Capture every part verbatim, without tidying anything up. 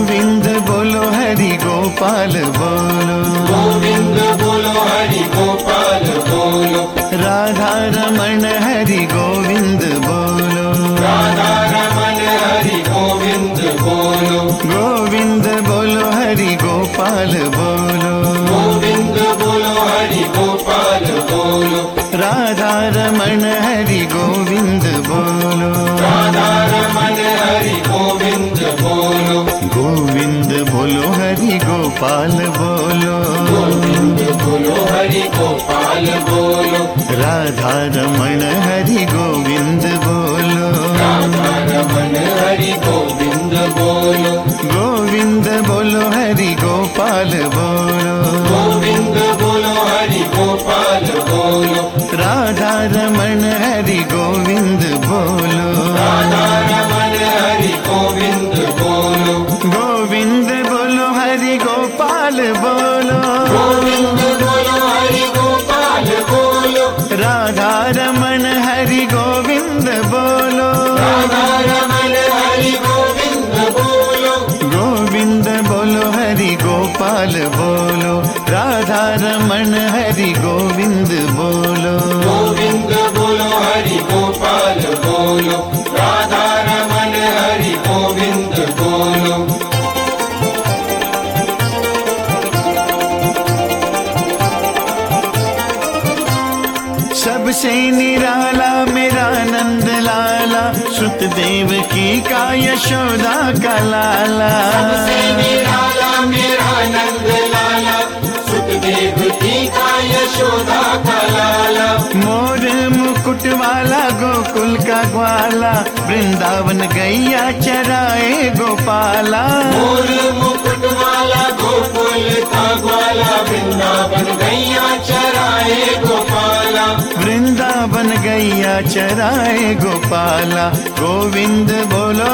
गोविंद बोलो हरि गोपाल बोलो, गोविंद बोलो हरि गोपाल बोलो, राधा रमण हरि गोविंद बोलो, राधा रमण हरि गोविंद बोलो, गोविंद बोलो हरि गोपाल बोलो, गोविंद बोलो हरि गोपाल बोलो, राधा रमण हरि गोविंद बोलो, राधा रमण हरि गोविंद बोलो, गोविंद बोलो हरि गोपाल बोलो, गोविंद बोलो हरि गोपाल बोलो, राधा रमण हरि गोविंद बोलो, राधा रमण हरि गोविंद बोलो, गोविंद बोलो हरि गोपाल बोलो, गोविंद बोलो हरि गोपाल बोलो, राधा रमण हरि गोविंद बोलो, राधा रमण हरि गोविंद बोलो, गोविंद बोलो हरि गोपाल बोलो, गोविंद बोलो हरि गोपाल बोलो, राधा रमण हरि गोविंद बोलो, राधा रमण हरि गोविंद बोलो, गोविंद बोलो हरि गोपाल बोलो, राधा रमण हरि गोविंद बोलो, गोविंद बोलो हरि गोपाल बोलो, राधा रमण हरि गोविंद बोलो। सबसे निराला मेरा नंद लाला, सुत देव की का यशोदा का लाला, सबसे निराला मेरा नंद लाला, सुखदेव की का यशोदा का लाला, मोर मुकुट वाला गोकुल का ग्वाला, वृंदावन गैया चराए गोपाला, मोर मुकुट वाला गोकुल का ग्वाला, वृंदावन गैया चराए गोपाला, वृंदावन गैया चराए गोपाला, गोविंद बोलो,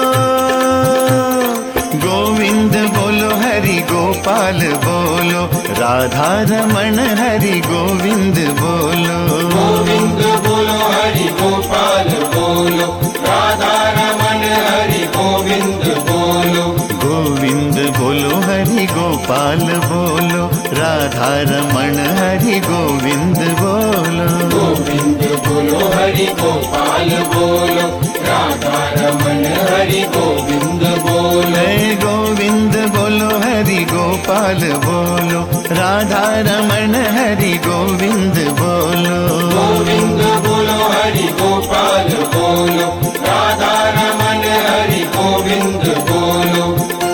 गोविंद बोलो हरि गोपाल बोलो, राधा रमण हरि गोविंद बोलो, गोविंद बोलो हरि गोपाल बोलो, राधा रमण हरि गोविंद बोलो, गोविंद बोलो हरि गोपाल बोलो, राधा रमण हरि गोविंद बोलो, गोविंद बोलो हरि गोपाल बोलो, राधा रमण हरि गोविंद बोलो, हे गोविंद बोलो हरि गोपाल बोलो, राधा रमण हरि गोविंद बोलो, गोविंद बोलो हरि गोपाल बोलो, राधा रमण हरि गोविंद बोलो।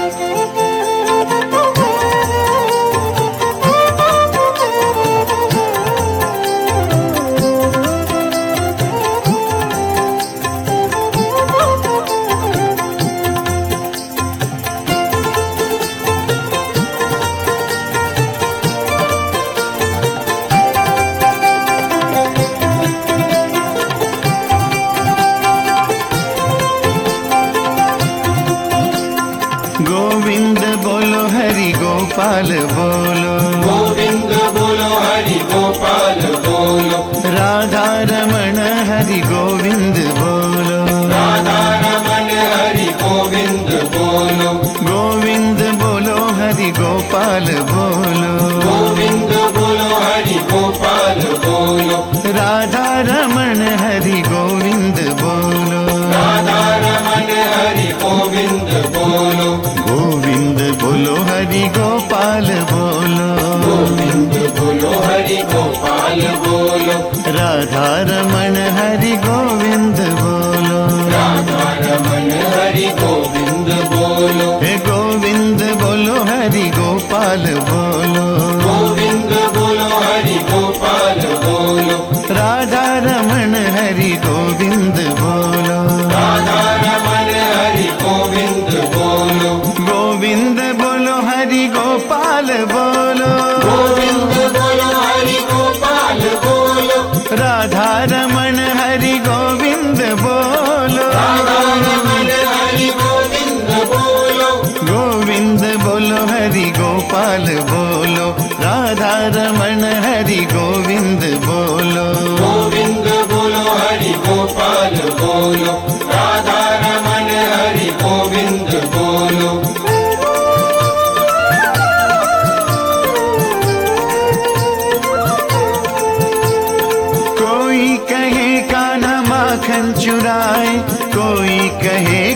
गोविंद बोलो हरि गोपाल बोलो, गोविंद बोलो हरि गोपाल बोलो, राधा रमण हरि गोविंद बोलो, राधा रमण हरि गोविंद बोलो, गोविंद बोलो हरि गोपाल बोलो, गोविंद बोलो हरि गोपाल बोलो, राधा रमण हरि गोविंद बोलो, राधा रमण हरि गोविंद बोलो, गोविंद बोलो हरि गोपाल बोलो, गोविंद बोलो हरि गोपाल बोलो, राधा रमण हरि गोविंद बोलो, राधा रमण हरि गोविंद बोलो, हे गोविंद बोलो हरि गोपाल बोलो, गोविंद बोलो हरि गोपाल बोलो, राधा रमण हरि गोविंद बोलो, राधा रमण हरि गोविंद बोलो, गोविंद बोलो हरि गोपाल बोलो, गोविंद बोलो हरि गोपाल बोलो, राधा रमण हरि गोविंद बोलो, राधा रमण हरि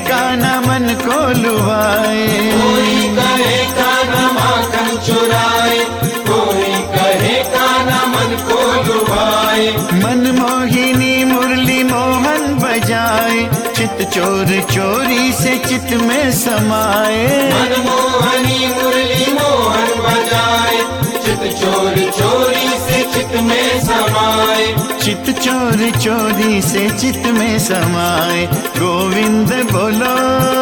कान्हा मन को लुभाए, कोई कहे कान्हा माखन चुराए, कोई कहे कान्हा मन को लुभाए। मनमोहिनी मुरली मोहन बजाए, चित चोर चोरी से चित में समाए। मनमोहनी मुरली मोहन बजाए, चित चोर चोरी से चित में समाए। चित चोर चोरी से चित में समाए। गोविंद बोलो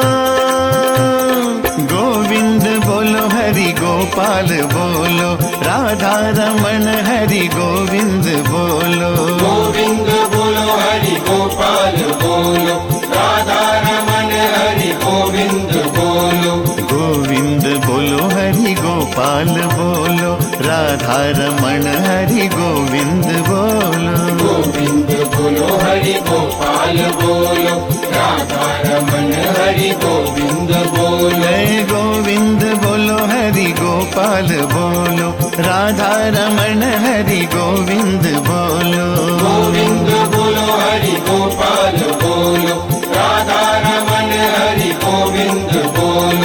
गोविंद बोलो, हरि गोपाल बोलो, राधा रमण हरि गोविंद बोलो। गोविंद बोलो हरि गोपाल बोलो, राधा रमण हरि गोविंद बोलो। गोविंद बोलो हरि गोपाल बोलो, राधा रमण हरि गोविंद बोलो। गोविंद बोलो हरि गोपाल बोलो, राधा रमण हरि गोविंद बोलो। जय गोविंद बोलो हरि गोपाल बोलो, राधा रमण हरि गोविंद बोलो। गोविंद बोलो हरि गोपाल बोलो, राधा रमण हरि गोविंद बोलो।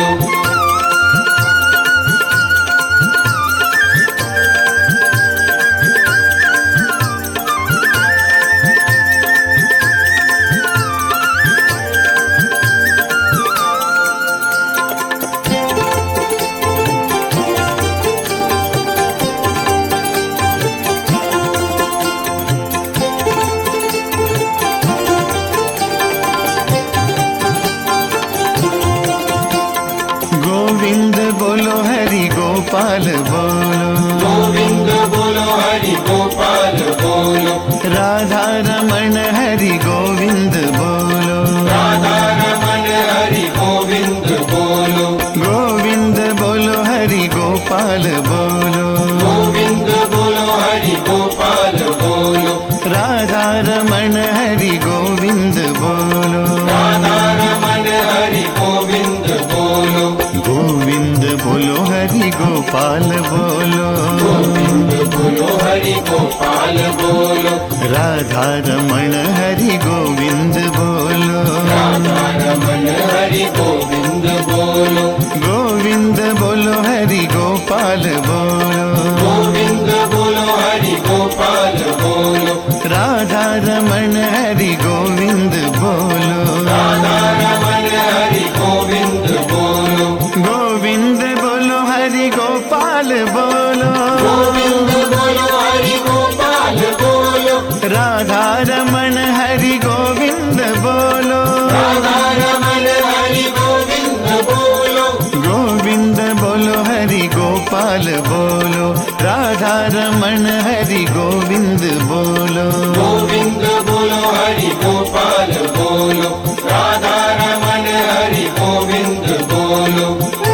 गोविंद बोलो हरि गोपाल बोलो, गोविंद बोलो हरि गोपाल बोलो, राधा रमण हरि गोविंद बोलो। राधा रमण हरि गोविंद बोलो। गोविंद बोलो हरि गोपाल बोलो, गोविंद बोलो हरि गोपाल बोलो, राधा रमण हरि गोविंद बोलो। राधा रमण हरि गोविंद बोलो। गोविंद बोलो हरि गोपाल बोलो, गोविंद बोलो हरि गोपाल बोलो, राधा रमण हरि गोविंद बोलो। राधा रमण हरि गोविंद बोलो। गोविंद बोलो हरि गोपाल बोलो, गोविंद बोलो हरि गोपाल बोलो, राधा रमण हरि गोविंद बोलो। राधा रमण हरि गोविंद बोलो। गोविंद बोलो हरि गोपाल बोलो, गोविंद बोलो हरि गोपाल बोलो, राधा रमण हरि गोविंद बोलो। राधा रमण हरि गोविंद बोलो। गोविंद बोलो हरि गोपाल बोलो, राधा रमण हरि गोविंद बोलो। गोविंद बोलो हरि गोपाल बोलो, राधा रमण हरि गोविंद बोलो।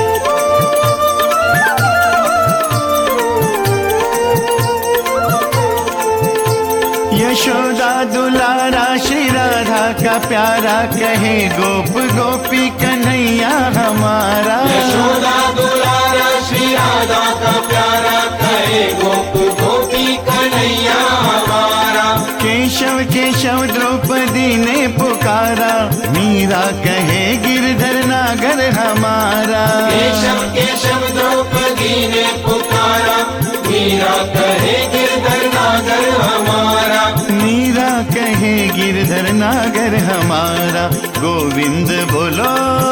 यशोदा दुलारा श्री राधा का प्यारा, कहे गोप गोपी कन्हैया हमारा। यशोदा दुलारा श्री राधा का प्यारा, कहे गोप गोपी कन्हैया हमारा। केशव केशव द्रौपदी ने पुकारा, मीरा कहे गिरधर नागर हमारा। केशव केशव द्रौपदी ने पुकारा, मीरा कहे गिरधर नागर हमारा। मीरा कहे गिरधर नागर हमारा। गोविंद बोलो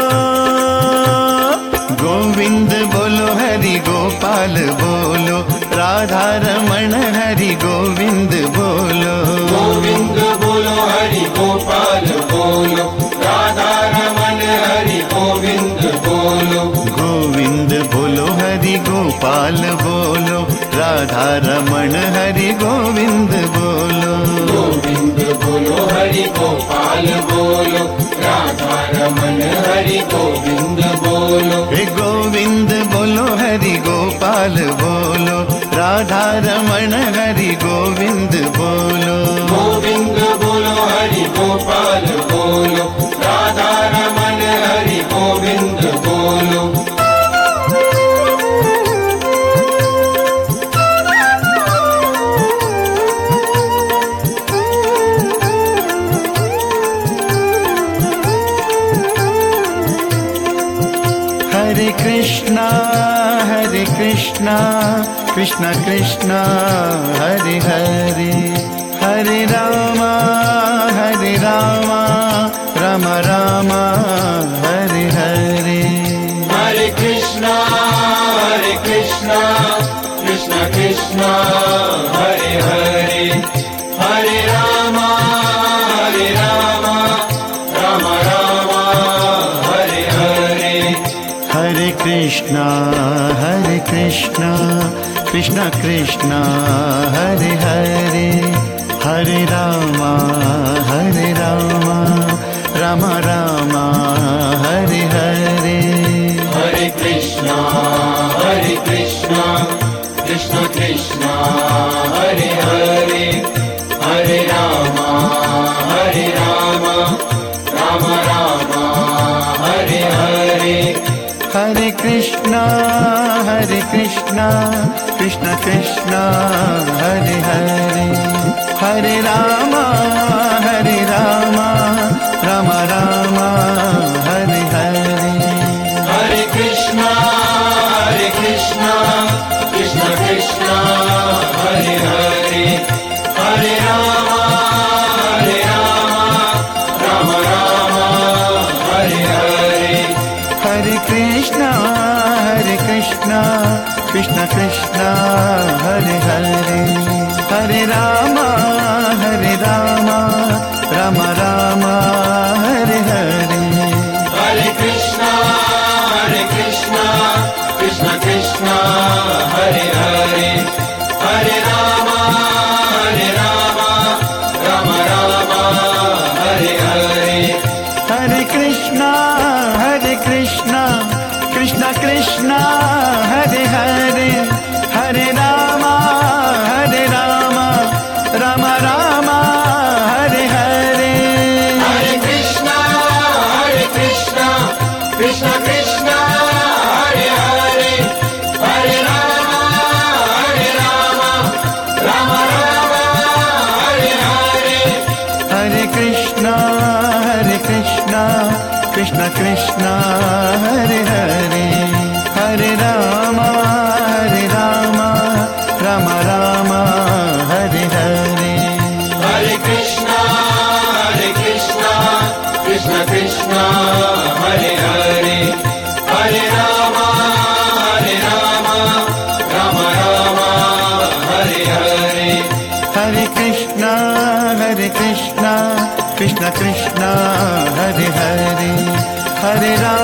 गोविंद बोलो हरि गोपाल बोलो, राधा रमण हरि गोविंद बोलो। गोविंद बोलो हरि गोपाल बोलो, राधा रमण हरि गोविंद बोलो। गोविंद बोलो हरि गोपाल बोलो, राधा रमण हरि गोविंद बोलो। गोविंद बोलो हरि गोपाल बोलो, राधा रमण हरि गोविंद बोलो। हे गोविंद बोलो हरि गोपाल बोलो, राधा रमण हरि गोविंद बोलो। गोविंद बोलो हरि गोपाल बोलो, राधा रमण हरि गोविंद बोलो। Hare Krishna, Hare Krishna, Krishna Krishna, Hare Hare, Hare Rama, Hare Rama, Rama Rama, Hare Hare. Hare Krishna, Hare Krishna, Krishna Krishna, Hare Hare, Hare Rama, Hare Rama, Rama Rama, Hare Hare. Hare Krishna, Hare Krishna, Krishna Krishna, Hare Hare, Hare Rama, Hare Rama, Rama Rama, Hare Hare. Hare Krishna, Hare Krishna, Krishna Krishna, Hare Hare, Hare Rama, Hare Rama, Rama Rama, Hare Hare. Hare Krishna, Hare Krishna, Krishna Krishna, Hare Hare, Hare Rama, Hare Rama, Rama Rama, Hare Hare. Hare Krishna, Hare Krishna, Krishna Krishna, Hare Hare, Hare Rama, Hare Rama, Rama Rama, Hare Hare. Hare Krishna, Hare Krishna, Krishna Krishna, Hare Hare, Hare Rama, Hare Rama, Rama Rama, Hare Hare. Hare Krishna, Hare Krishna, Krishna Krishna, Hare Hare, Hare Rama, Hare Rama, Rama Rama, Hare Hare. Hare Krishna, Hare Krishna, Krishna Krishna, Hare Hare, Hare Rama, Hare Rama, Rama Rama, Hare Hare. Hare Krishna, Hare Krishna, Krishna Krishna, Hare Hare, Hare Rama, Hare Rama, Rama Rama, Hare Hare. Hare Krishna, Hare Krishna, Krishna Krishna, Hare Hare, Hare Rama, Hare Rama, Rama Rama, Hare Hare. Hare Krishna, Hare Krishna, Krishna Krishna, Hare Hare, Hare Rama, Hare Rama, Rama Rama, Hare Hare. Hare Krishna, Hare Krishna, Krishna Krishna, Hare Hare, Hare Rama.